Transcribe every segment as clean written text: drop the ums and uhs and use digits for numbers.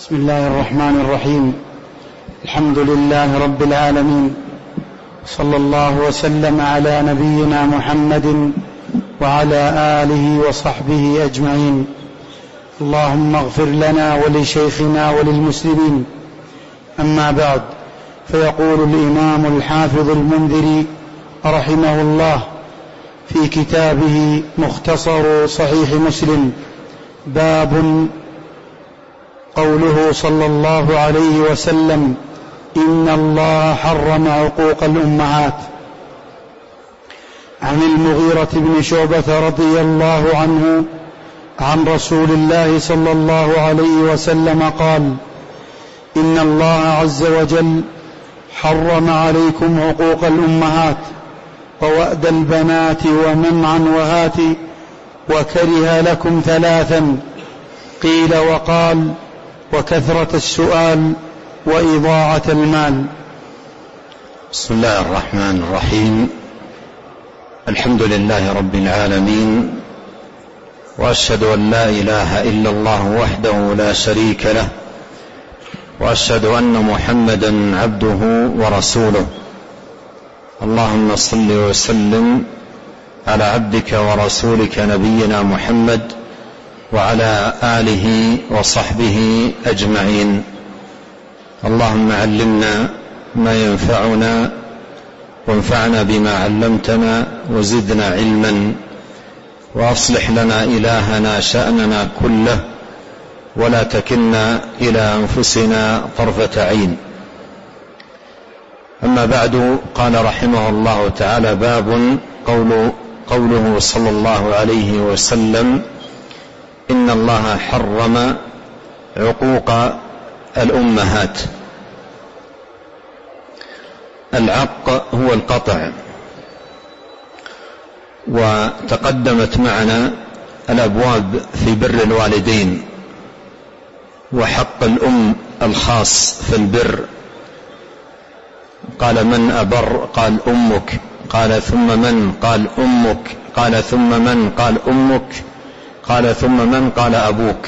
بسم الله الرحمن الرحيم. الحمد لله رب العالمين، صلى الله وسلم على نبينا محمد وعلى آله وصحبه أجمعين. اللهم اغفر لنا ولشيخنا وللمسلمين. أما بعد، فيقول الإمام الحافظ المنذري رحمه الله في كتابه مختصر صحيح مسلم: باب قوله صلى الله عليه وسلم: إن الله حرم عقوق الأمهات. عن المغيرة بن شعبة رضي الله عنه عن رسول الله صلى الله عليه وسلم قال: إن الله عز وجل حرم عليكم عقوق الأمهات ووأد البنات ومنعا وهات، وكره لكم ثلاثا: قيل وقال، وكثرة السؤال، وإضاعة المال. بسم الله الرحمن الرحيم. الحمد لله رب العالمين، وأشهد أن لا إله إلا الله وحده لا شريك له، وأشهد أن محمدا عبده ورسوله. اللهم صل وسلم على عبدك ورسولك نبينا محمد وعلى آله وصحبه أجمعين. اللهم علمنا ما ينفعنا، وانفعنا بما علمتنا، وزدنا علما، وأصلح لنا إلهنا شأننا كله، ولا تكلنا إلى أنفسنا طرفة عين. أما بعد، قال رحمه الله تعالى: باب قوله صلى الله عليه وسلم: إن الله حرم عقوق الأمهات. العق هو القطع، وتقدمت معنا الأبواب في بر الوالدين وحق الأم الخاص في البر. قال: من أبر؟ قال: أمك. قال: ثم من؟ قال: أمك. قال: ثم من؟ قال: أمك. قال: ثم من؟ قال: أبوك.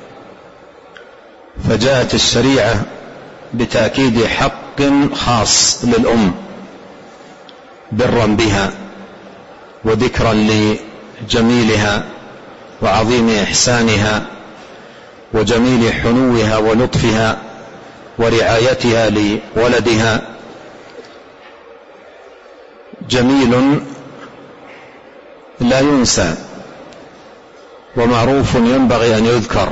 فجاءت الشريعة بتأكيد حق خاص للأم برا بها، وذكرا لجميلها وعظيم إحسانها وجميل حنوها ولطفها ورعايتها لولدها. جميل لا ينسى، ومعروف ينبغي أن يذكر،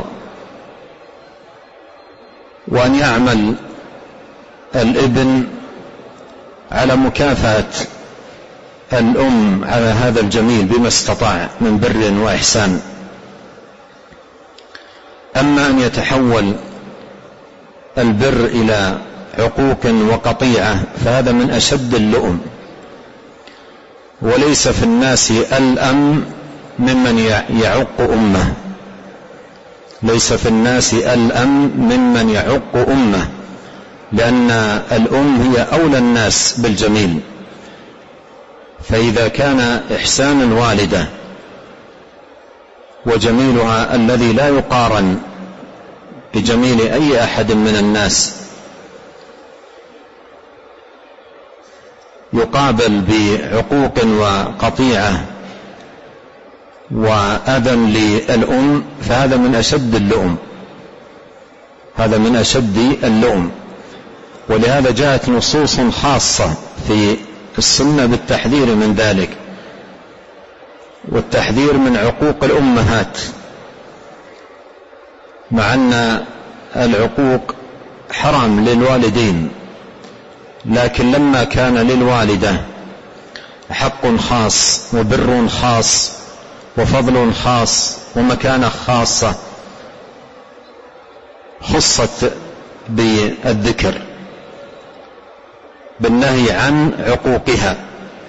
وأن يعمل الابن على مكافأة الأم على هذا الجميل بما استطاع من بر وإحسان. أما أن يتحول البر إلى عقوق وقطيعة فهذا من أشد اللؤم، وليس في الناس ألأم ممن يعق أمه. ليس في الناس ألأم ممن يعق أمه، لأن الأم هي أولى الناس بالجميل. فإذا كان إحسان الوالدة وجميلها الذي لا يقارن بجميل أي أحد من الناس يقابل بعقوق وقطيعة وأذى للأم، فهذا من أشد اللؤم. هذا من أشد اللؤم. ولهذا جاءت نصوص خاصة في السنة بالتحذير من ذلك، والتحذير من عقوق الأمهات، مع أن العقوق حرام للوالدين، لكن لما كان للوالدة حق خاص وبر خاص وفضل خاص ومكانة خاصة خصت بالذكر بالنهي عن عقوقها،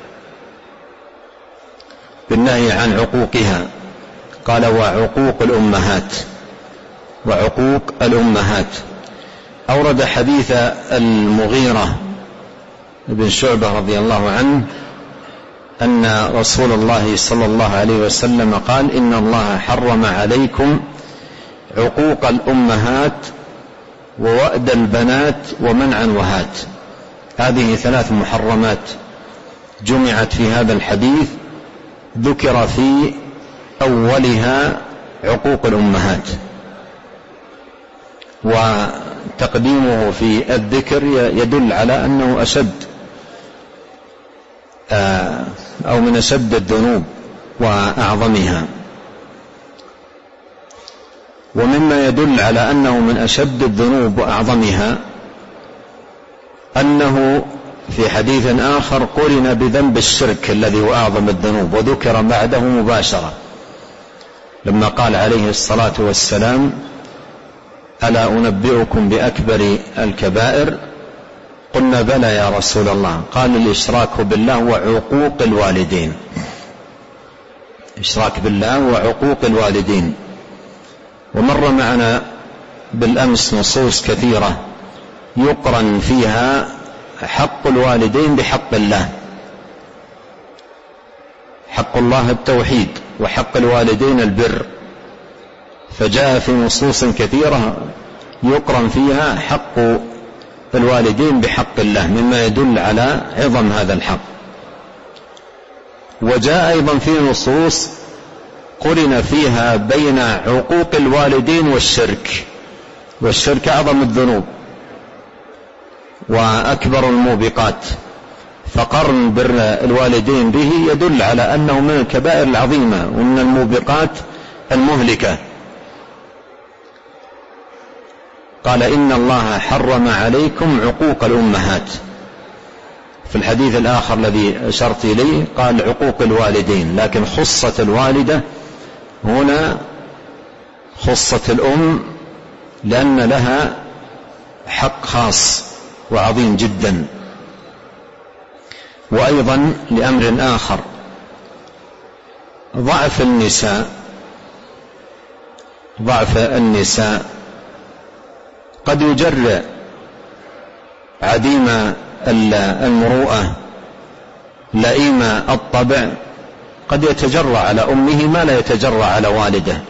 بالنهي عن عقوقها. قال: وعقوق الأمهات، وعقوق الأمهات. أورد حديث المغيرة بن شعبة رضي الله عنه أن رسول الله صلى الله عليه وسلم قال: إن الله حرم عليكم عقوق الأمهات ووأد البنات ومنعا وهات. هذه 3 محرمات جمعت في هذا الحديث، ذكر في أولها عقوق الأمهات، وتقديمه في الذكر يدل على أنه أشد أو من أشد الذنوب وأعظمها. ومما يدل على أنه من أشد الذنوب وأعظمها أنه في حديث آخر قرن بذنب الشرك الذي هو أعظم الذنوب، وذكر بعده مباشرة لما قال عليه الصلاة والسلام: ألا أنبئكم بأكبر الكبائر؟ قلنا: بلى يا رسول الله. قال: الإشراك بالله وعقوق الوالدين. إشراك بالله وعقوق الوالدين. ومر معنا بالأمس نصوص كثيرة يقرن فيها حق الوالدين بحق الله. حق الله التوحيد، وحق الوالدين البر، فجاء في نصوص كثيرة يقرن فيها حق الوالدين بحق الله، مما يدل على عظم هذا الحق. وجاء أيضا في نصوص قرن فيها بين عقوق الوالدين والشرك، والشرك أعظم الذنوب وأكبر الموبقات، فقرن بر الوالدين به يدل على أنه من الكبائر العظيمة ومن الموبقات المهلكة. قال: إن الله حرم عليكم عقوق الأمهات. في الحديث الآخر الذي أشرت إليه قال عقوق الوالدين، لكن خصت الوالدة هنا، خصت الأم، لأن لها حق خاص وعظيم جدا. وأيضا لأمر آخر، ضعف النساء قد يجرئ عديم المروءة لئيم الطبع، قد يتجرأ على أمه ما لا يتجرأ على والده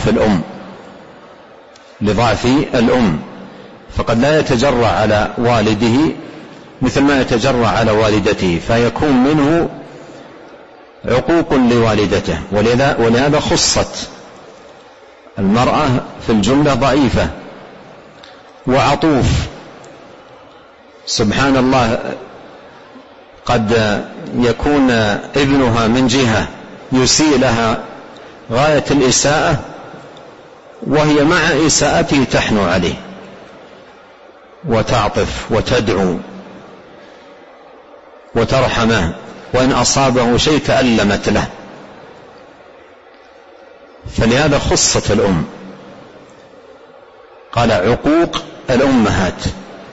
لضعف الأم، فقد لا يتجرأ على والده مثل ما يتجرأ على والدته، فيكون منه عقوق لوالدته. ولهذا خصت المرأة في الجملة ضعيفة وعطوف. سبحان الله، قد يكون ابنها من جهة يسيء لها غاية الإساءة، وهي مع إساءته تحنو عليه وتعطف وتدعو وترحمه، وإن أصابه شيء تألمت له. فلهذا خصت الأم، قال عقوق الأمهات.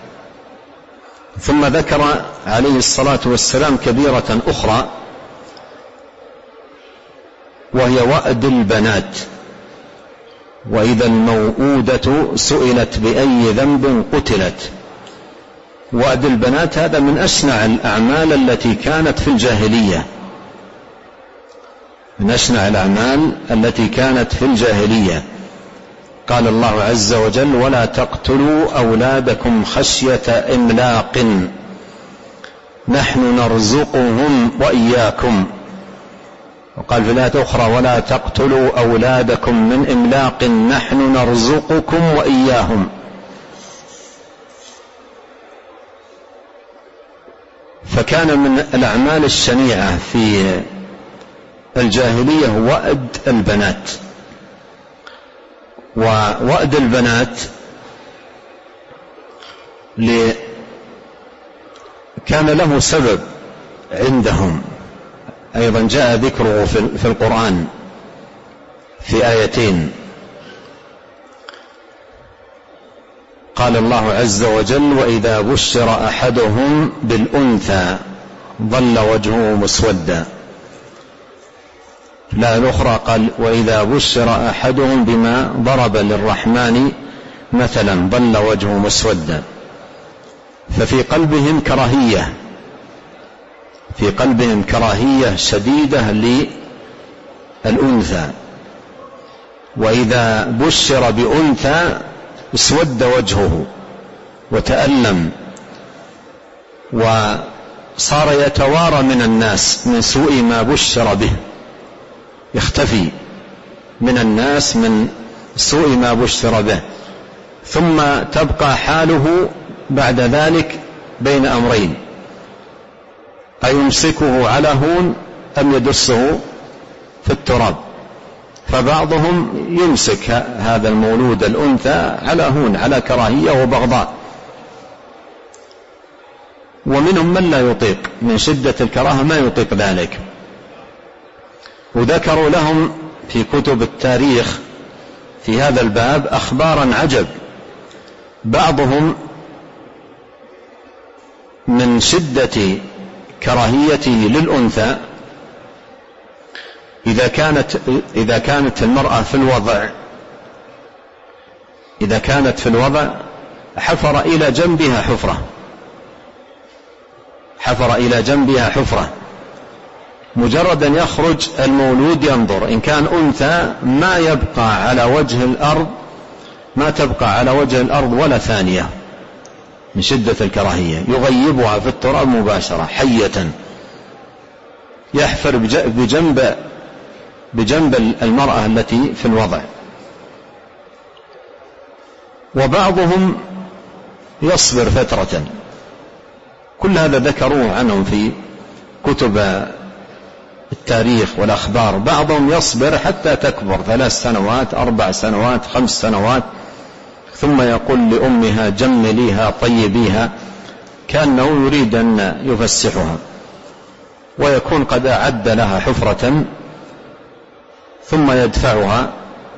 ثم ذكر عليه الصلاة والسلام كبيرة أخرى، وهي وأد البنات. وإذا الموءودة سئلت بأي ذنب قتلت. وأد البنات هذا من أشنع الأعمال التي كانت في الجاهلية، من أشنع الأعمال التي كانت في الجاهلية. قال الله عز وجل: ولا تقتلوا أولادكم خشية إملاق نحن نرزقهم وإياكم. وقال في الآية أخرى: ولا تقتلوا أولادكم من إملاق نحن نرزقكم وإياهم. فكان من الأعمال الشنيعة في الجاهلية وأد البنات. ووأد البنات كان له سبب عندهم، أيضا جاء ذكره في القرآن في آيتين. قال الله عز وجل: وإذا بشر أحدهم بالأنثى ظل وجهه مسودا. لا الأخرى قال: وإذا بشر أحدهم بما ضرب للرحمن مثلا ظل وجهه مسودا. ففي قلبهم كراهية، في قلبهم كراهية شديدة للأنثى. وإذا بشر بأنثى اسود وجهه وتألم وصار يتوارى من الناس من سوء ما بشر به، يختفي من الناس من سوء ما بشر به، ثم تبقى حاله بعد ذلك بين أمرين: أيمسكه على هون أم يدسه في التراب. فبعضهم يمسك هذا المولود الأنثى على هون، على كراهية وبغضاء، ومنهم من لا يطيق من شدة الكراهة ما يطيق ذلك. وذكروا لهم في كتب التاريخ في هذا الباب أخبارا عجب. بعضهم من شدة كراهيته للأنثى إذا كانت المرأة في الوضع، إذا كانت في الوضع حفر إلى جنبها حفرة، حفر إلى جنبها حفرة، مجرد أن يخرج المولود ينظر، إن كان أنثى ما يبقى على وجه الأرض، ما تبقى على وجه الأرض ولا ثانية من شدة الكراهية، يغيبها في التراب مباشرة حية، يحفر بجنب المرأة التي في الوضع. وبعضهم يصبر فترة، كل هذا ذكروه عنهم في كتب التاريخ والأخبار. بعضهم يصبر حتى تكبر 3 سنوات 4 سنوات 5 سنوات، ثم يقول لأمها جمليها طيبيها، كأنه يريد أن يفسحها، ويكون قد أعد لها حفرة، ثم يدفعها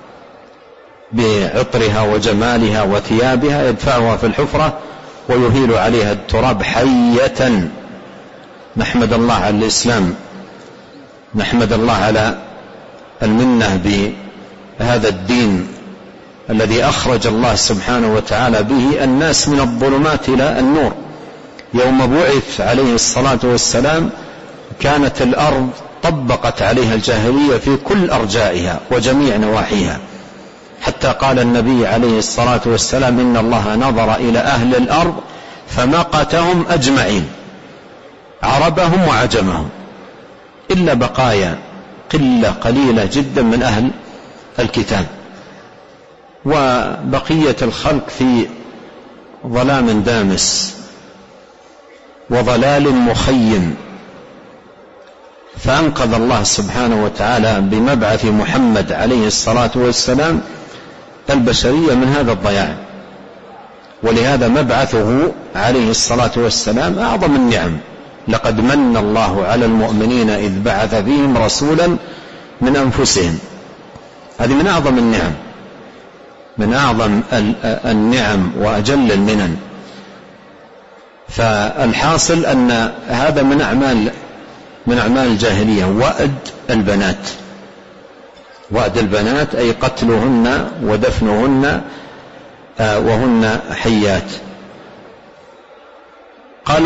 بعطرها وجمالها وثيابها، يدفعها في الحفرة ويهيل عليها التراب حية. نحمد الله على الإسلام، نحمد الله على المنة بهذا الدين الذي أخرج الله سبحانه وتعالى به الناس من الظلمات إلى النور. يوم بعث عليه الصلاة والسلام كانت الأرض طبقت عليها الجاهلية في كل أرجائها وجميع نواحيها، حتى قال النبي عليه الصلاة والسلام: إن الله نظر إلى أهل الأرض فمقتهم أجمعين، عربهم وعجمهم، إلا بقايا قلة قليلة جدا من أهل الكتاب، وبقية الخلق في ظلام دامس وضلال مخيم. فأنقذ الله سبحانه وتعالى بمبعث محمد عليه الصلاة والسلام البشرية من هذا الضياع. ولهذا مبعثه عليه الصلاة والسلام أعظم النعم. لقد من الله على المؤمنين إذ بعث فيهم رسولا من أنفسهم. هذه من أعظم النعم، من أعظم النعم وأجل المنن. فالحاصل أن هذا من أعمال الجاهلية، وأد البنات أي قتلهن ودفنهن وهن حيات. قال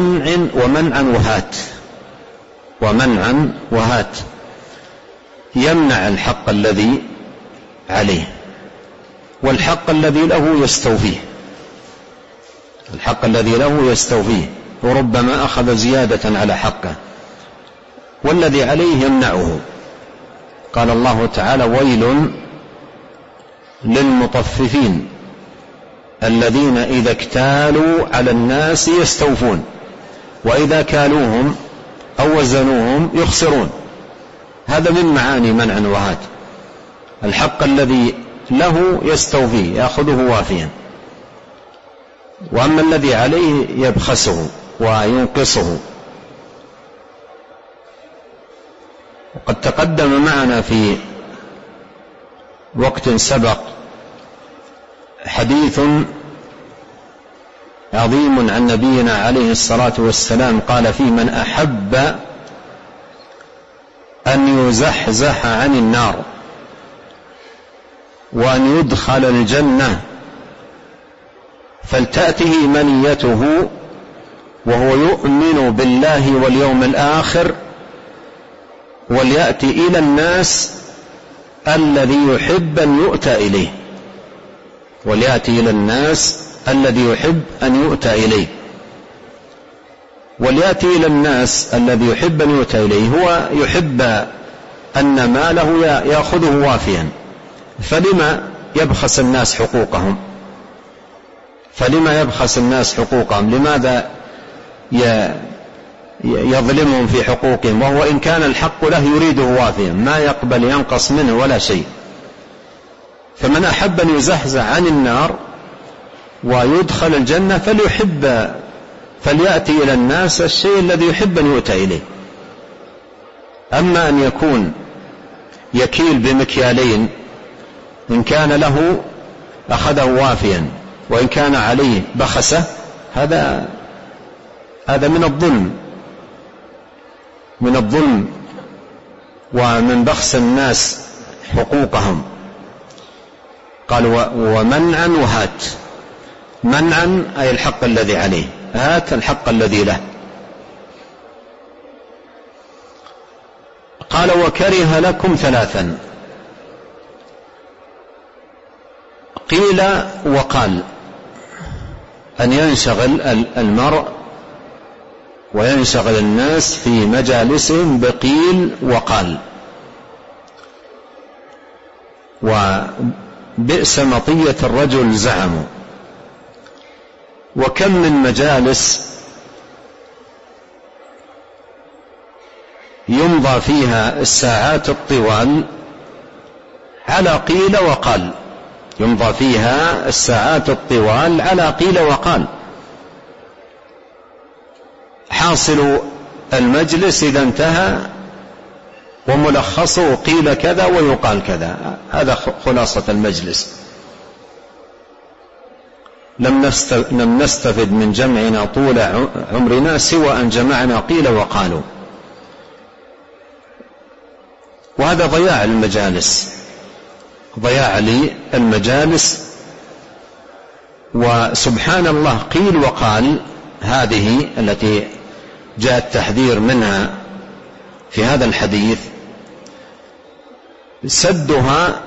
ومنعا وهات، يمنع الحق الذي عليه، والحق الذي له يستوفيه، الحق الذي له يستوفيه، وربما أخذ زيادة على حقه، والذي عليه يمنعه. قال الله تعالى: ويل للمطففين الذين إذا اكتالوا على الناس يستوفون وإذا كالوهم أو وزنوهم يخسرون. هذا من معاني منعا وهات، الحق الذي له يستوفيه، يأخذه وافيا، وأما الذي عليه يبخسه وينقصه. وقد تقدم معنا في وقت سبق حديث عظيم عن نبينا عليه الصلاة والسلام قال فيه: من أحب أن يزحزح عن النار وأن يدخل الجنة فلتأته منيته وهو يؤمن بالله واليوم الآخر وليأتي إلى الناس الذي يحب أن يؤتى إليه، وليأتي إلى الناس الذي يحب أن يؤتى إليه. وليأتي إلى الناس الذي يحب أن يؤتى إليه هو يحب أن ماله يأخذه وافيا، فلما يبخس الناس حقوقهم؟ لماذا يظلمهم في حقوقهم وهو إن كان الحق له يريده وافيا، ما يقبل ينقص منه ولا شيء؟ فمن أحب أن يزحزح عن النار ويدخل الجنة فليأتي إلى الناس الشيء الذي يحب أن يؤتى إليه. أما أن يكون يكيل بمكيالين، إن كان له أخذه وافيا وإن كان عليه بخسه، هذا من الظلم ومن بخس الناس حقوقهم. قال ومنعا وهات. منعا أي الحق الذي عليه، هات الحق الذي له. قال وكره لكم ثلاثا. قيل وقال، أن ينشغل المرء وينشغل الناس في مجالسهم بقيل وقال. وبئس مطية الرجل زعموا. وكم من مجالس يمضى فيها الساعات الطوال على قيل وقال، على قيل وقال. حاصل المجلس إذا انتهى وملخصه قيل كذا ويقال كذا، هذا خلاصة المجلس. لم نستفد من جمعنا طول عمرنا سوى أن جمعنا قيل وقالوا، وهذا ضياع للمجالس. وسبحان الله، قيل وقال هذه التي جاء التحذير منها في هذا الحديث، سدها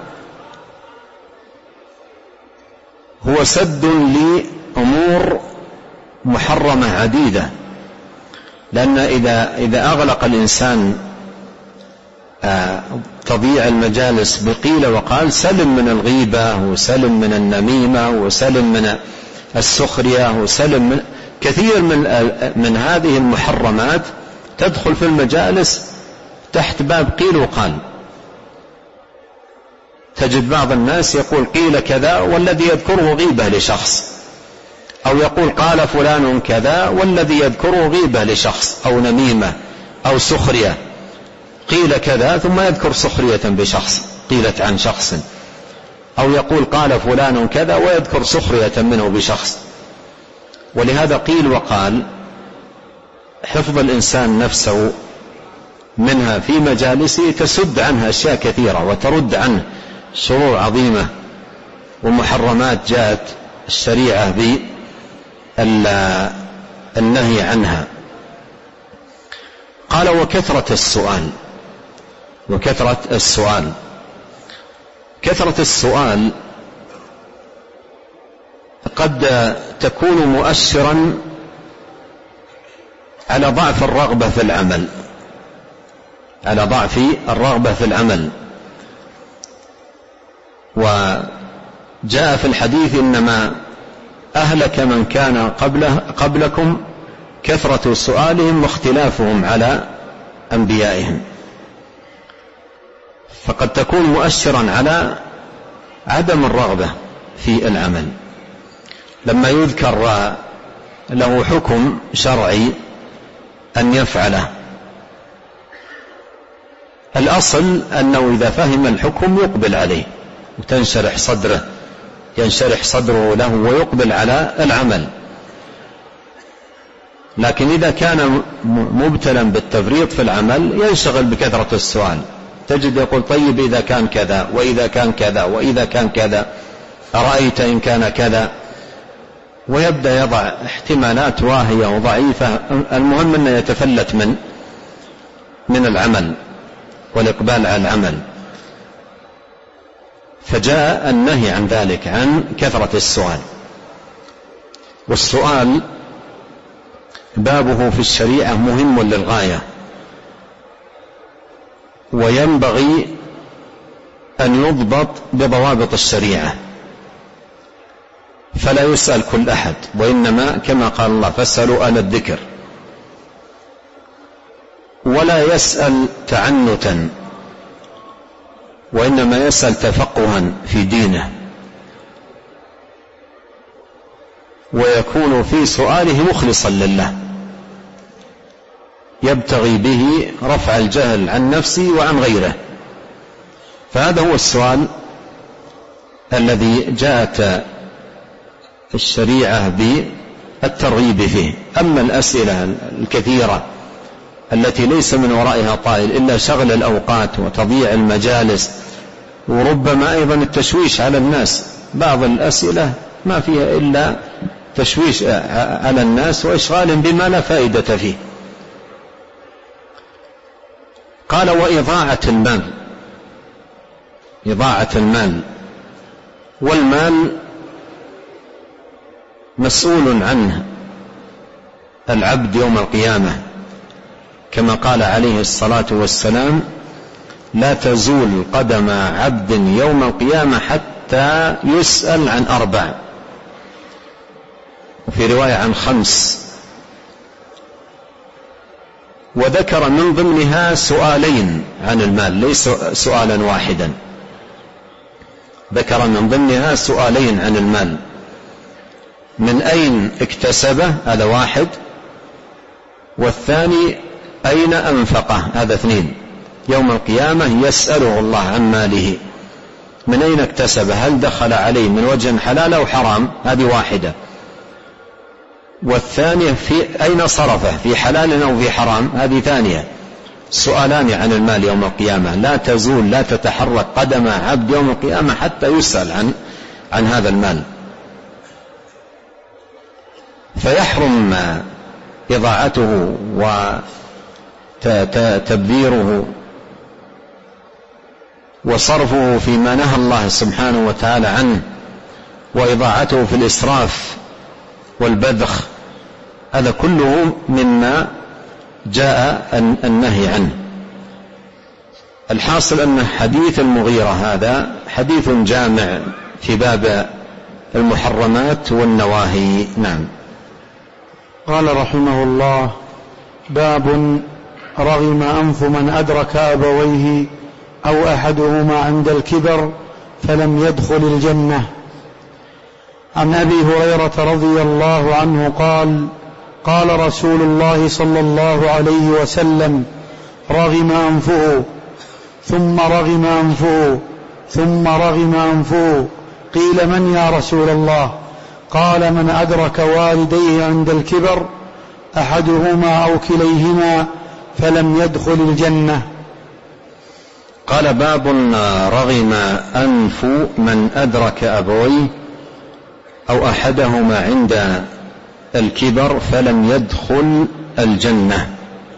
هو سد لأمور محرمة عديدة. لأن إذا أغلق الإنسان تضييع المجالس بقيل وقال، سلم من الغيبة وسلم من النميمة وسلم من السخرية وسلم من كثير من هذه المحرمات تدخل في المجالس تحت باب قيل وقال. تجد بعض الناس يقول قيل كذا والذي يذكره غيبة لشخص، أو يقول قال فلان كذا والذي يذكره غيبة لشخص أو نميمة أو سخرية. قيل كذا ثم يذكر سخرية بشخص قيلت عن شخص، أو يقول قال فلان كذا ويذكر سخرية منه بشخص. ولهذا قيل وقال حفظ الإنسان نفسه منها في مجالسه تسد عنها أشياء كثيرة وترد عنه شرور عظيمة ومحرمات جاءت الشريعة بالنهي عنها. قال وكثرة السؤال قد تكون مؤشرا على ضعف الرغبة في العمل، وجاء في الحديث إنما أهلك من كان قبلكم كثرة سؤالهم واختلافهم على أنبيائهم. فقد تكون مؤشرا على عدم الرغبة في العمل. لما يذكر له حكم شرعي أن يفعله، الأصل أنه إذا فهم الحكم يقبل عليه وتنشرح صدره له ويقبل على العمل. لكن إذا كان مبتلا بالتفريط في العمل ينشغل بكثرة السؤال. تجد يقول طيب إذا كان كذا وإذا كان كذا وإذا كان كذا أرأيت إن كان كذا، ويبدأ يضع احتمالات واهية وضعيفة. المهم أنه يتفلت من العمل والإقبال على العمل. فجاء النهي عن ذلك، عن كثرة السؤال. والسؤال بابه في الشريعة مهم للغاية، وينبغي أن يضبط بضوابط الشريعة، فلا يسأل كل أحد، وإنما كما قال الله فاسألوا أهل الذكر، ولا يسأل تعنتا، وإنما يسأل تفقها في دينه، ويكون في سؤاله مخلصا لله يبتغي به رفع الجهل عن نفسه وعن غيره. فهذا هو السؤال الذي جاءت الشريعة بالترغيب فيه. أما الأسئلة الكثيرة التي ليس من ورائها طائل إلا شغل الأوقات وتضييع المجالس، وربما أيضا التشويش على الناس، بعض الأسئلة ما فيها إلا تشويش على الناس وإشغال بما لا فائدة فيه. قال وإضاعة المال، إضاعة المال، والمال مسؤول عنه العبد يوم القيامة، كما قال عليه الصلاة والسلام لا تزول قدم عبد يوم القيامة حتى يسأل عن 4، وفي رواية عن 5، وذكر من ضمنها سؤالين عن المال ليس سؤالا واحدا، ذكر من ضمنها سؤالين عن المال: من أين اكتسبه؟ هذا 1، والثاني أين أنفقه؟ هذا 2. يوم القيامة يسأله الله عن ماله، من أين اكتسبه؟ هل دخل عليه من وجه حلال أو حرام؟ هذه 1. والثانية في أين صرفه، في حلال أو في حرام؟ هذه 2. سؤالان عن المال يوم القيامة، لا تزول لا تتحرك قدم عبد يوم القيامة حتى يسأل عن هذا المال. فيحرم إضاعته وتبذيره وصرفه فيما نهى الله سبحانه وتعالى عنه، وإضاعته في الإسراف والبذخ، هذا كله مما جاء النهي عنه. الحاصل أن حديث المغيرة هذا حديث جامع في باب المحرمات والنواهي. نعم. قال رحمه الله: باب رغم أنف من أدرك أبويه أو أحدهما عند الكبر فلم يدخل الجنة. عن أبي هريرة رضي الله عنه قال: قال رسول الله صلى الله عليه وسلم: رغم أنفه ثم رغم أنفه ثم رغم أنفه. قيل: من يا رسول الله؟ قال: من أدرك والديه عند الكبر أحدهما أو كليهما فلم يدخل الجنة. قال: باب رغم أنف من أدرك أبويه أو أحدهما عند الكبر فلم يدخل الجنة.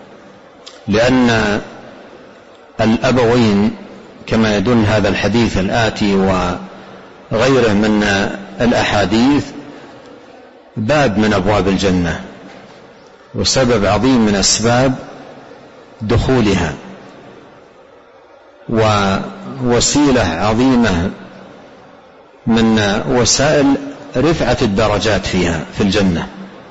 لأن الأبوين كما يدل هذا الحديث الآتي وغيره من الأحاديث باب من أبواب الجنة، وسبب عظيم من أسباب دخولها، ووسيلة عظيمة من وسائل رفعة الدرجات فيها في الجنة،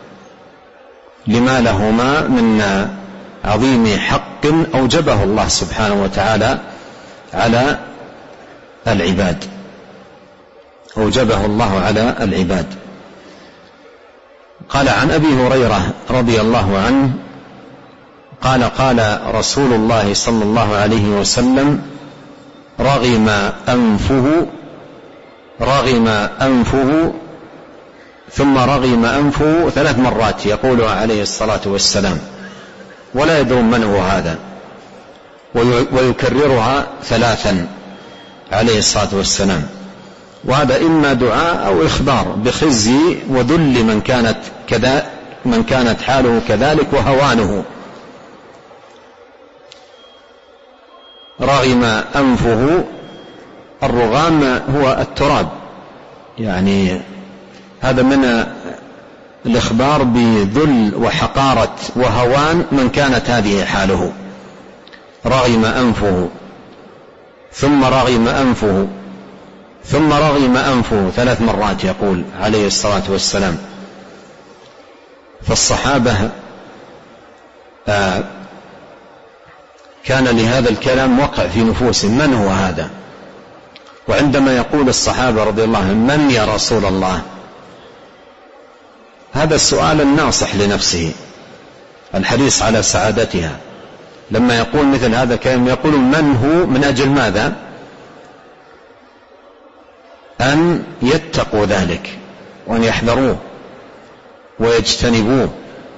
لما لهما من عظيم حق أوجبه الله سبحانه وتعالى على العباد، أوجبه الله على العباد. قال عن أبي هريرة رضي الله عنه قال: قال رسول الله صلى الله عليه وسلم: رغم أنفه ثم رغم أنفه 3 مرات يقولها عليه الصلاة والسلام، ولا يدرون من هو هذا، ويكررها 3 عليه الصلاة والسلام. وهذا إما دعاء أو إخبار بخزي وذل من كانت حاله كذلك وهوانه. رغم أنفه، الرغام هو التراب، يعني هذا من الإخبار بذل وحقارة وهوان من كانت هذه حاله. رغم أنفه ثم رغم أنفه ثم رغم أنفه 3 مرات يقول عليه الصلاة والسلام. فالصحابة كان لهذا الكلام وقع في نفوسهم، من هو هذا؟ وعندما يقول الصحابة رضي الله عنهم من يا رسول الله، هذا السؤال الناصح لنفسه الحريص على سعادتها. لما يقول مثل هذا الكلام يقول من هو من أجل ماذا؟ أن يتقوا ذلك وأن يحذروه ويجتنبوه،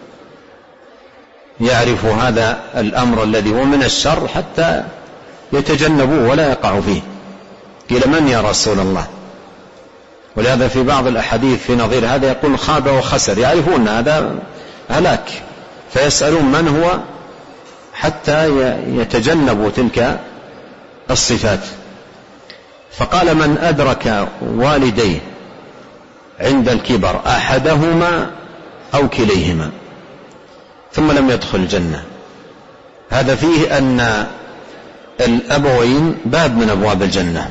يعرفوا هذا الأمر الذي هو من الشر حتى يتجنبوه ولا يقعوا فيه. قيل من يا رسول الله؟ ولهذا في بعض الأحاديث في نظير هذا يقول خاب وخسر، يعرفون هذا هلاك فيسألون من هو حتى يتجنبوا تلك الصفات. فقال من أدرك والديه عند الكبر أحدهما أو كليهما ثم لم يدخل الجنة. هذا فيه أن الأبوين باب من أبواب الجنة،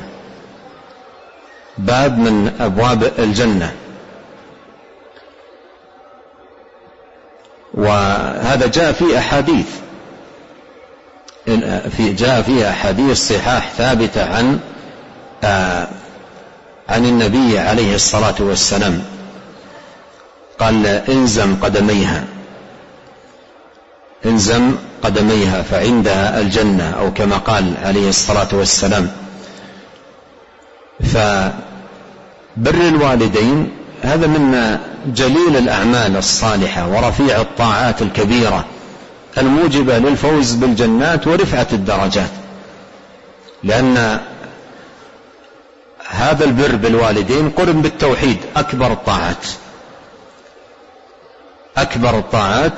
باب من أبواب الجنة. وهذا جاء في أحاديث، جاء فيها أحاديث صحاح ثابتة عن النبي عليه الصلاة والسلام. قال انزم قدميها، انزم قدميها فعندها الجنة، أو كما قال عليه الصلاة والسلام. فبر الوالدين هذا من جليل الأعمال الصالحة ورفيع الطاعات الكبيرة الموجبة للفوز بالجنات ورفعة الدرجات، لأن هذا البر بالوالدين قرن بالتوحيد، أكبر الطاعات، أكبر الطاعات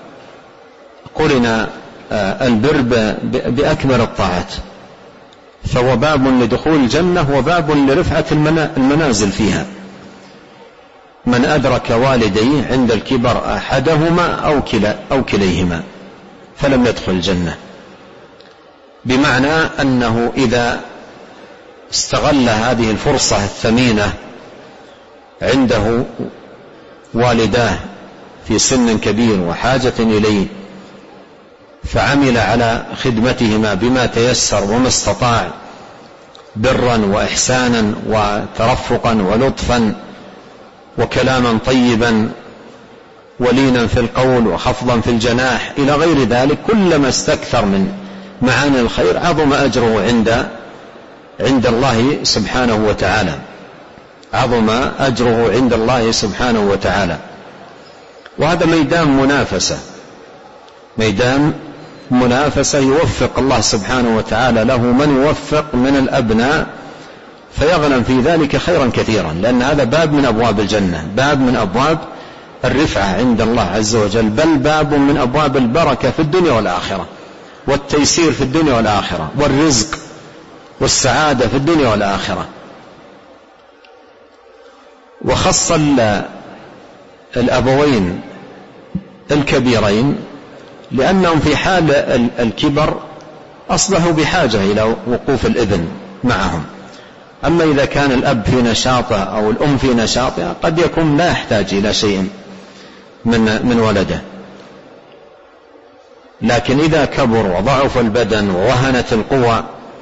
قرن البر بأكبر الطاعات، فهو باب لدخول الجنة وباب لرفعة المنازل فيها. من أدرك والديه عند الكبر أحدهما أو كليهما فلم يدخل الجنة، بمعنى أنه إذا استغل هذه الفرصة الثمينة عنده والداه في سن كبير وحاجة إليه فعمل على خدمتهما بما تيسر وما استطاع برا وإحسانا وترفقا ولطفا وكلاما طيبا ولينا في القول وخفضا في الجناح إلى غير ذلك، كلما استكثر من معاني الخير عظم أجره عند الله سبحانه وتعالى، عظم أجره عند الله سبحانه وتعالى. وهذا ميدان منافسة، ميدان منافسة يوفق الله سبحانه وتعالى له من يوفق من الأبناء فيغنم في ذلك خيرا كثيرا، لأن هذا باب من أبواب الجنة، باب من أبواب الرفعة عند الله عز وجل، بل باب من أبواب البركة في الدنيا والآخرة والتيسير في الدنيا والآخرة والرزق والسعادة في الدنيا والآخرة. وخص الأبوين الكبيرين لأنهم في حال الكبر أصبحوا بحاجة إلى وقوف الابن معهم. أما إذا كان الأب في نشاطه أو الأم في نشاطها قد يكون لا يحتاج إلى شيء من ولده، لكن إذا كبر وضعف البدن ووهنت القوى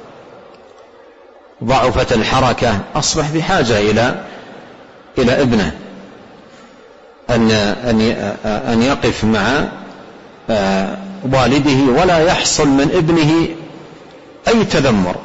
ضعفت الحركة أصبح بحاجة إلى ابنه أن يقف مع والده ولا يحصل من ابنه أي تذمر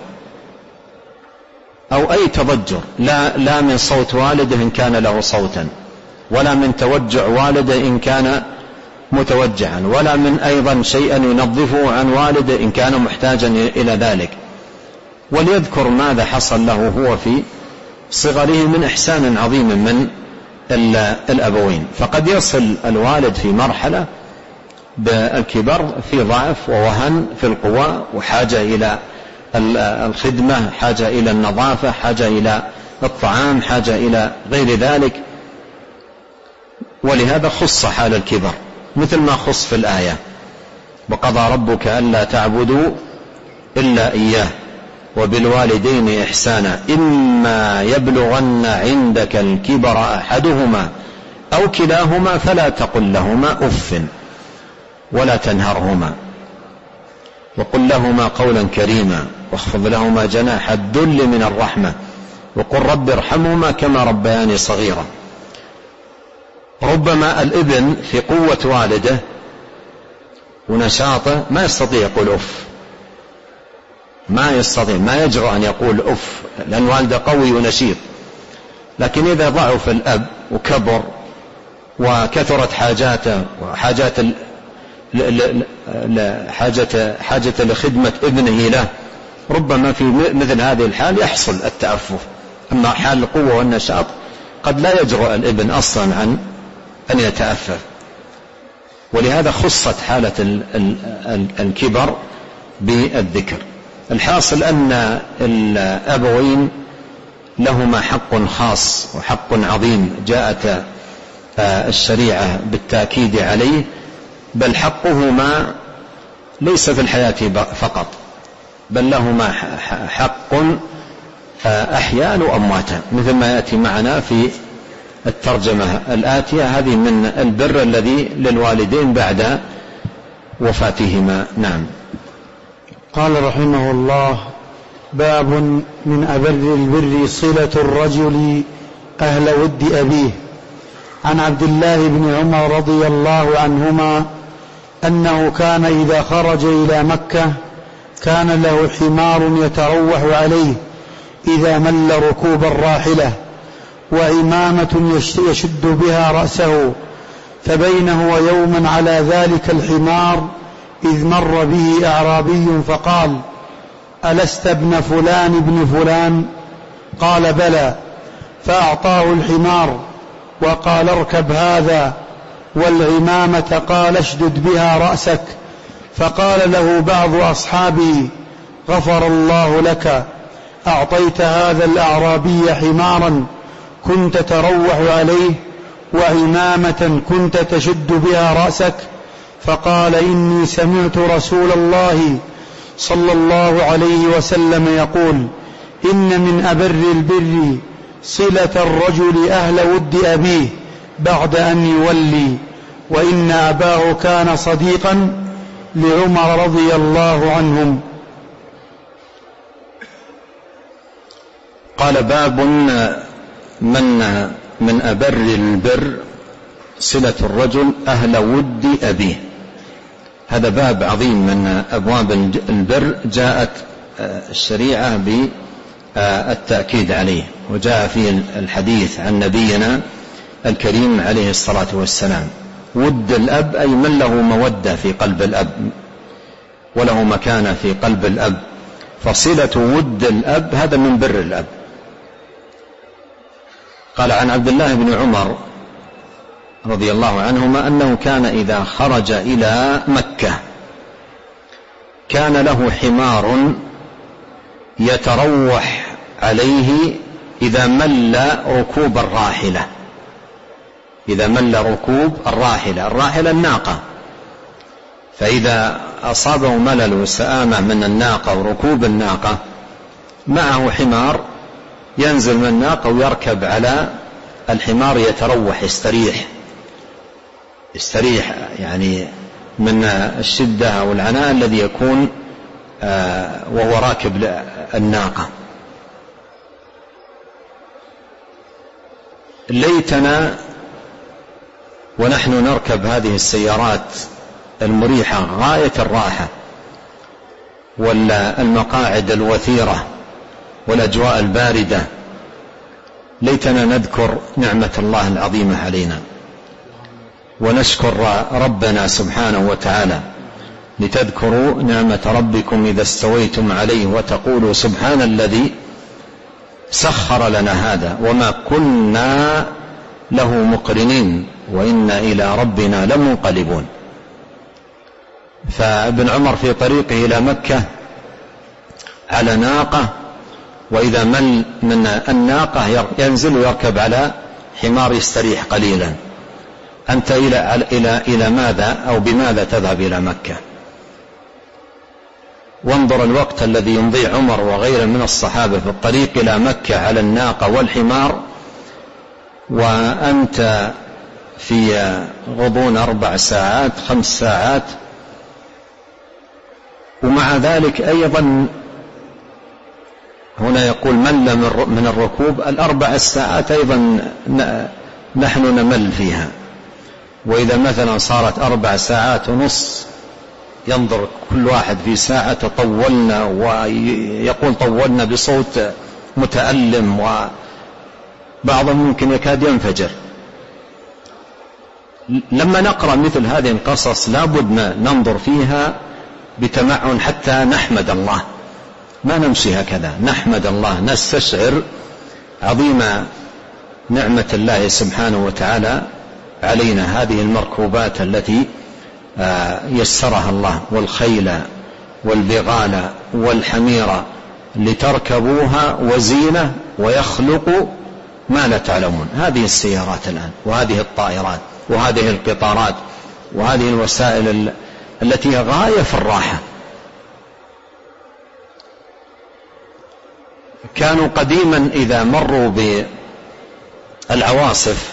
أو أي تضجر، لا من صوت والده إن كان له صوتا، ولا من توجع والده إن كان متوجعا، ولا من أيضا شيئا ينظفه عن والده إن كان محتاجا إلى ذلك. وليذكر ماذا حصل له هو في صغره من إحسان عظيم من الأبوين. فقد يصل الوالد في مرحلة بالكبر في ضعف ووهن في القوى وحاجة إلى الخدمة، حاجة إلى النظافة، حاجة إلى الطعام، حاجة إلى غير ذلك، ولهذا خص حال الكبر مثل ما خص في الآية: وقضى ربك ألا تعبدوا إلا إياه وبالوالدين إحسانا إما يبلغن عندك الكبر أحدهما أو كلاهما فلا تقل لهما أف ولا تنهرهما وقل لهما قولا كريما واخفض لهما جناح الذل من الرحمة وقل رب ارحمهما كما ربياني صغيرا. ربما الابن في قوة والده ونشاطه ما يستطيع يقول أف، ما يجرؤ أن يقول أف لأن والده قوي ونشيط، لكن إذا ضعف الأب وكبر وكثرت حاجاته وحاجات حاجة لخدمة ابنه له، ربما في مثل هذه الحال يحصل التأفف. أما حال القوة والنشاط قد لا يجرؤ الابن أصلا عن أن يتأفف، ولهذا خصت حالة الكبر بالذكر. الحاصل أن الأبوين لهما حق خاص وحق عظيم جاءت الشريعة بالتأكيد عليه، بل حقهما ليس في الحياة فقط، بل لهما حق أحياء وأمواتا، مثل ما يأتي معنا في الترجمة الآتية. هذه من البر الذي للوالدين بعد وفاتهما. نعم. قال رحمه الله: باب من أبر البر صلة الرجل أهل ود أبيه. عن عبد الله بن عمر رضي الله عنهما أنه كان إذا خرج إلى مكة كان له حمار يتروح عليه إذا مل ركوب الراحلة، وعمامة يشد بها رأسه، فبينه ويوما على ذلك الحمار إذ مر به أعرابي فقال: ألست ابن فلان ابن فلان؟ قال: بلى. فأعطاه الحمار وقال: اركب هذا، والعمامة قال: اشدد بها رأسك. فقال له بعض أصحابه: غفر الله لك، أعطيت هذا الأعرابي حمارا كنت تروح عليه وعمامة كنت تشد بها رأسك؟ فقال: إني سمعت رسول الله صلى الله عليه وسلم يقول: إن من أبر البر صلة الرجل أهل ود أبيه بعد أن يولي، وإن أباه كان صديقا لعمر رضي الله عنهم. قال: باب من أبر البر صلة الرجل أهل ود أبيه. هذا باب عظيم من أبواب البر جاءت الشريعة بالتأكيد عليه، وجاء في الحديث عن نبينا الكريم عليه الصلاة والسلام: ود الأب أي من له مودة في قلب الأب وله مكانة في قلب الأب، فصلة ود الأب هذا من بر الأب. قال عن عبد الله بن عمر رضي الله عنهما أنه كان إذا خرج إلى مكة كان له حمار يتروح عليه إذا مل ركوب الراحلة. إذا مل ركوب الراحلة الناقة، فإذا أصابه ملل وسآمة من الناقة وركوب الناقة معه حمار ينزل من الناقة ويركب على الحمار يتروح يستريح يعني من الشدة والعناء الذي يكون وهو راكب الناقة. ليتنا ونحن نركب هذه السيارات المريحة غاية الراحة والمقاعد الوثيرة والأجواء الباردة، ليتنا نذكر نعمة الله العظيمة علينا ونشكر ربنا سبحانه وتعالى. لتذكروا نعمة ربكم إذا استويتم عليه وتقولوا سبحان الذي سخر لنا هذا وما كنا له مقرنين وإنا إلى ربنا لمنقلبون. فابن عمر في طريقه إلى مكة على ناقة، وإذا مل من الناقة ينزل ويركب على حمار يستريح قليلا، أنت إلى ماذا أو بماذا تذهب إلى مكة؟ وانظر الوقت الذي يمضي عمر وغيره من الصحابة في الطريق إلى مكة على الناقة والحمار، وأنت في غضون 4 ساعات 5 ساعات. ومع ذلك أيضا هنا يقول مل من الركوب. 4 ساعات أيضا نحن نمل فيها، وإذا مثلا صارت 4 ساعات ونص ينظر كل واحد في ساعة طولنا، ويقول طولنا بصوت متألم، وبعضهم ممكن يكاد ينفجر. لما نقرأ مثل هذه القصص لابد ننظر فيها بتمعن حتى نحمد الله، ما نمشي هكذا، نحمد الله، نستشعر عظيم نعمة الله سبحانه وتعالى علينا، هذه المركوبات التي يسرها الله، والخيل والبغال والحمير لتركبوها وزينة ويخلق ما لا تعلمون. هذه السيارات الآن، وهذه الطائرات، وهذه القطارات، وهذه الوسائل التي هي غاية في الراحة. كانوا قديما إذا مروا بالعواصف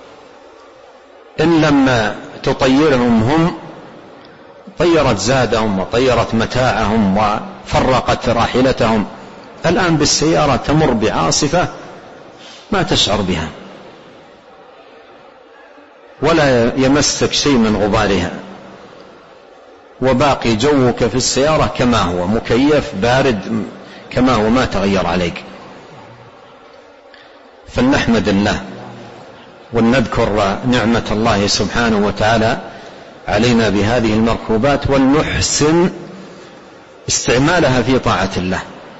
إن لم تطيرهم هم طيرت زادهم وطيرت متاعهم وفرقت راحلتهم. الآن بالسيارة تمر بعاصفة ما تشعر بها ولا يمسك شيء من غبارها، وباقي جوك في السيارة كما هو، مكيف بارد كما هو، ما تغير عليك. فلنحمد الله ونذكر نعمة الله سبحانه وتعالى علينا بهذه المركوبات، ولنحسن استعمالها في طاعة الله.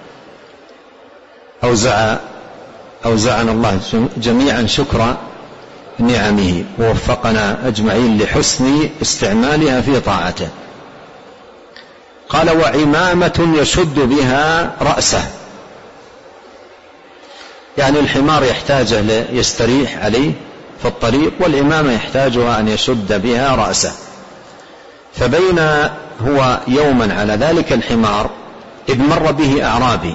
أوزعنا الله جميعا شكر نعمه، ووفقنا أجمعين لحسن استعمالها في طاعته. قال وعمامة يشد بها رأسه، يعني الحمار يحتاج يستريح عليه في الطريق، والعمامة يحتاجها أن يشد بها رأسه. فبين هو يوما على ذلك الحمار إذ مر به أعرابي،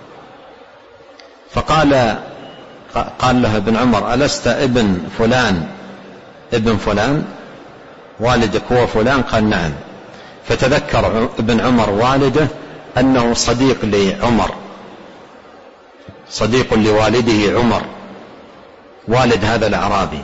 فقال له ابن عمر ألست ابن فلان والدك هو فلان؟ قال نعم. فتذكر ابن عمر والده أنه صديق لعمر، صديق لوالده عمر والد هذا الأعرابي،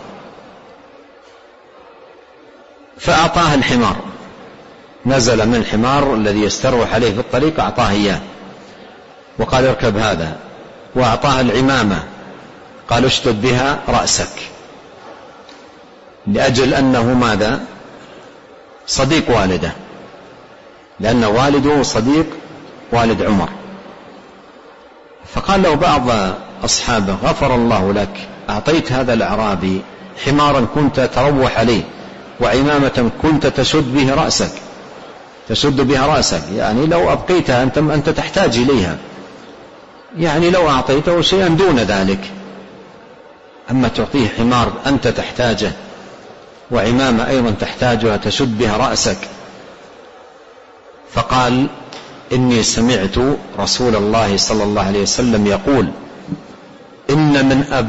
فأعطاه الحمار، نزل من الحمار الذي يستروح عليه في الطريق أعطاه إياه وقال اركب هذا، وأعطاه العمامة قال اشدد بها رأسك، لأجل أنه ماذا؟ صديق والده، لأن والده صديق والد عمر. فقال له بعض أصحابه غفر الله لك، أعطيت هذا الأعرابي حمارا كنت تروح عليه وعمامة كنت تشد بها رأسك، يعني لو أبقيتها أنت تحتاج إليها، يعني لو أعطيته شيئا دون ذلك، أما تعطيه حمار أنت تحتاجه وعمامة أيضا تحتاجها تشد بها رأسك. فقال إني سمعت رسول الله صلى الله عليه وسلم يقول إن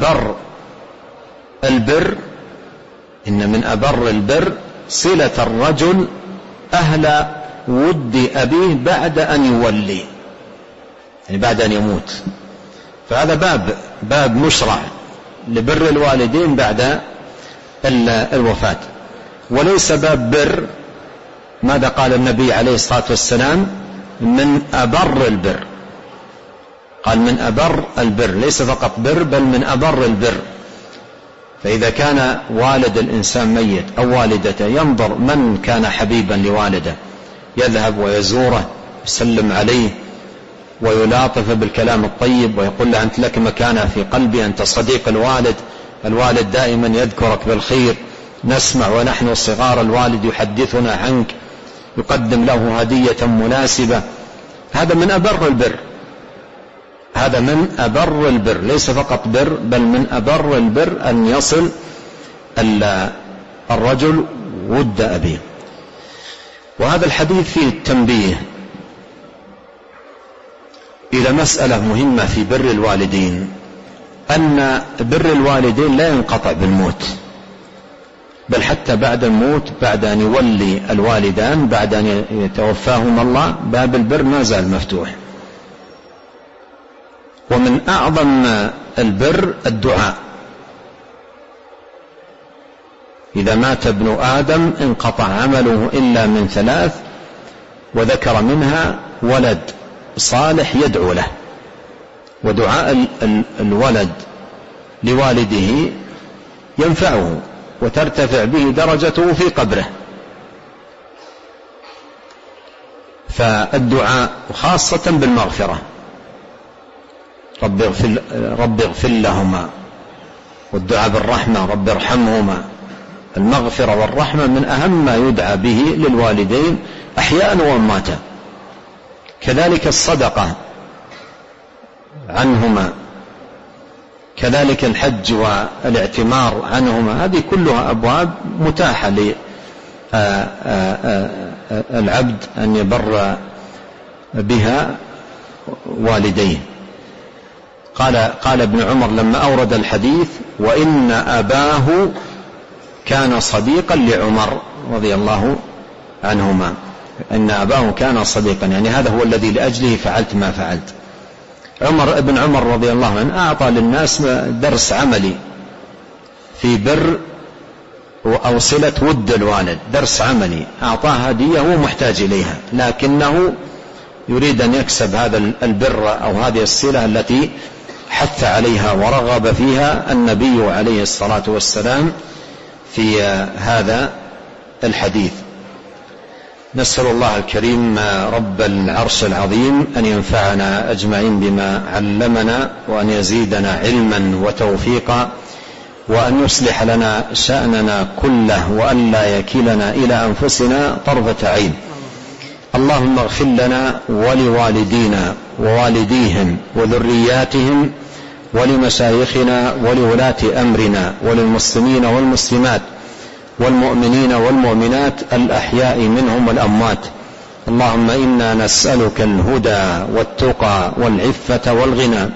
من أبر البر صلة الرجل أهل ود أبيه بعد أن يولي، يعني بعد أن يموت. فهذا باب مشرع لبر الوالدين بعد الوفاة، وليس باب بر ماذا قال النبي عليه الصلاة والسلام من أبر البر، قال من أبر البر، ليس فقط بر بل من أبر البر. فإذا كان والد الإنسان ميت أو والدته ينظر من كان حبيبا لوالده، يذهب ويزوره يسلم عليه ويلاطف بالكلام الطيب ويقول له أنت لك مكانة في قلبي، أنت صديق الوالد دائما يذكرك بالخير، نسمع ونحن صغار الوالد يحدثنا عنك، يقدم له هدية مناسبة. هذا من أبر البر، ليس فقط بر بل من أبر البر أن يصل الرجل ود أبيه. وهذا الحديث فيه التنبيه إلى مسألة مهمة في بر الوالدين، أن بر الوالدين لا ينقطع بالموت، بل حتى بعد الموت، بعد أن يولي الوالدان، بعد أن يتوفاهم الله، باب البر ما زال مفتوح. ومن أعظم البر الدعاء. إذا مات ابن آدم انقطع عمله إلا من ثلاث، وذكر منها ولد صالح يدعو له. ودعاء الولد لوالده ينفعه وترتفع به درجته في قبره. فالدعاء خاصة بالمغفرة، رب اغفر لهما، والدعاء بالرحمة رب ارحمهما. المغفرة والرحمة من أهم ما يدعى به للوالدين أحياء وأمواتا. كذلك الصدقة عنهما، كذلك الحج والاعتمار عنهما. هذه كلها أبواب متاحة للعبد أن يبر بها والديه. قال ابن عمر لما أورد الحديث: وإن أباه كان صديقا لعمر رضي الله عنهما. إن أباه كان صديقا، يعني هذا هو الذي لأجله فعلت ما فعلت. ابن عمر رضي الله عنه أعطى للناس درس عملي في بر أو صلة ود الوالد، درس عملي. أعطاه هدية هو محتاج إليها، لكنه يريد أن يكسب هذا البر أو هذه الصلة التي حث عليها ورغب فيها النبي عليه الصلاة والسلام في هذا الحديث. نسأل الله الكريم رب العرش العظيم أن ينفعنا أجمعين بما علمنا، وأن يزيدنا علما وتوفيقا، وأن يصلح لنا شأننا كله، وأن لا يكلنا إلى أنفسنا طرفة عين. اللهم اغفر لنا ولوالدينا ووالديهم وذرياتهم ولمشايخنا ولولاة أمرنا وللمسلمين والمسلمات والمؤمنين والمؤمنات الأحياء منهم والأموات. اللهم إنا نسألك الهدى والتقى والعفة والغنى.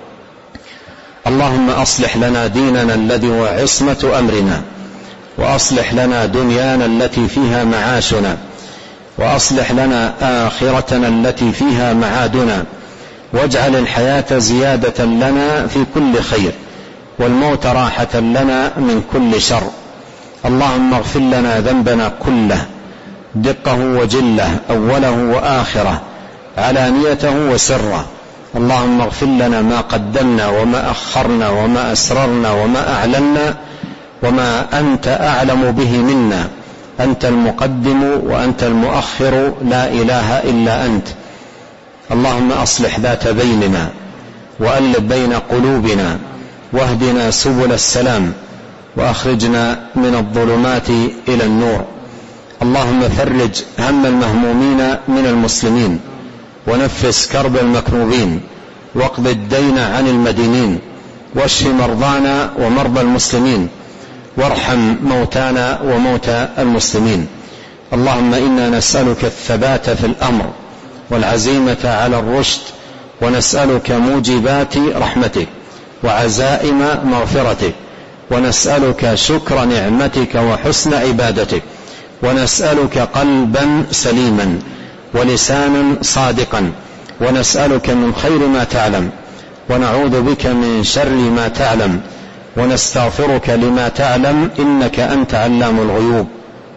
اللهم أصلح لنا ديننا الذي هو عصمة أمرنا، وأصلح لنا دنيانا التي فيها معاشنا، وأصلح لنا آخرتنا التي فيها معادنا، واجعل الحياة زيادة لنا في كل خير، والموت راحة لنا من كل شر. اللهم اغفر لنا ذنبنا كله، دقه وجله، أوله وآخره، علانيته وسره. اللهم اغفر لنا ما قدمنا وما أخرنا وما أسررنا وما أعلنا وما أنت أعلم به منا. أنت المقدم وأنت المؤخر، لا إله إلا أنت. اللهم أصلح ذات بيننا، وألف بين قلوبنا، واهدنا سبل السلام، وأخرجنا من الظلمات إلى النور. اللهم فرج هم المهمومين من المسلمين، ونفس كرب المكروبين، واقض الدين عن المدينين، واشف مرضانا ومرضى المسلمين، وارحم موتانا وموتى المسلمين. اللهم إنا نسألك الثبات في الأمر والعزيمة على الرشد، ونسألك موجبات رحمتك وعزائم مغفرتك، ونسألك شكر نعمتك وحسن عبادتك، ونسألك قلبا سليما ولسانا صادقا، ونسألك من خير ما تعلم، ونعوذ بك من شر ما تعلم، ونستغفرك لما تعلم، إنك أنت علام الغيوب.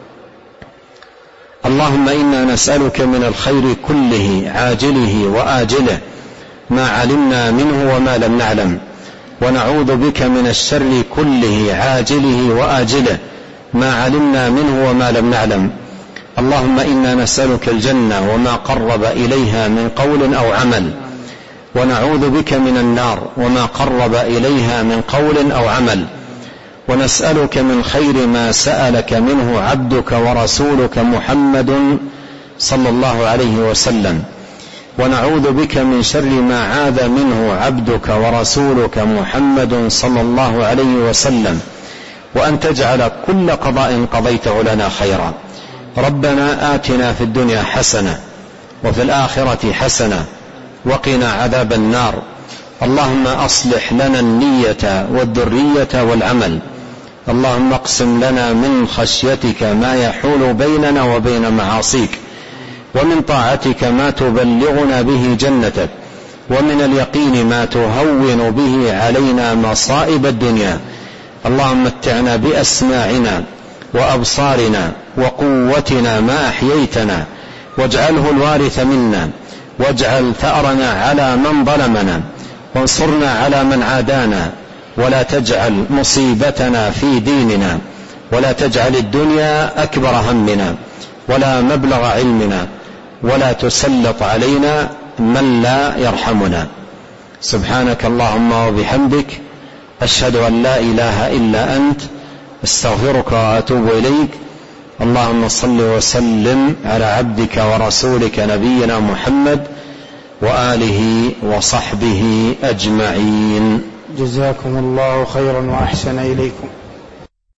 اللهم إنا نسألك من الخير كله عاجله وآجله، ما علمنا منه وما لم نعلم، ونعوذ بك من الشر كله عاجله وآجله، ما علمنا منه وما لم نعلم. اللهم إنا نسألك الجنة وما قرب إليها من قول أو عمل، ونعوذ بك من النار وما قرب إليها من قول أو عمل، ونسألك من خير ما سألك منه عبدك ورسولك محمد صلى الله عليه وسلم، ونعوذ بك من شر ما عاذ منه عبدك ورسولك محمد صلى الله عليه وسلم، وأن تجعل كل قضاء قضيته لنا خيرا. ربنا آتنا في الدنيا حسنة وفي الآخرة حسنة وقنا عذاب النار. اللهم أصلح لنا النية والذرية والعمل. اللهم اقسم لنا من خشيتك ما يحول بيننا وبين معاصيك، ومن طاعتك ما تبلغنا به جنتك، ومن اليقين ما تهون به علينا مصائب الدنيا. اللهم متعنا بأسماعنا وأبصارنا وقوتنا ما أحييتنا، واجعله الوارث منا، واجعل ثأرنا على من ظلمنا، وانصرنا على من عادانا، ولا تجعل مصيبتنا في ديننا، ولا تجعل الدنيا أكبر همنا ولا مبلغ علمنا، ولا تسلط علينا من لا يرحمنا. سبحانك اللهم وبحمدك، أشهد أن لا إله إلا أنت، استغفرك وأتوب إليك. اللهم صل وسلم على عبدك ورسولك نبينا محمد وآله وصحبه أجمعين. جزاكم الله خيرا وأحسن إليكم.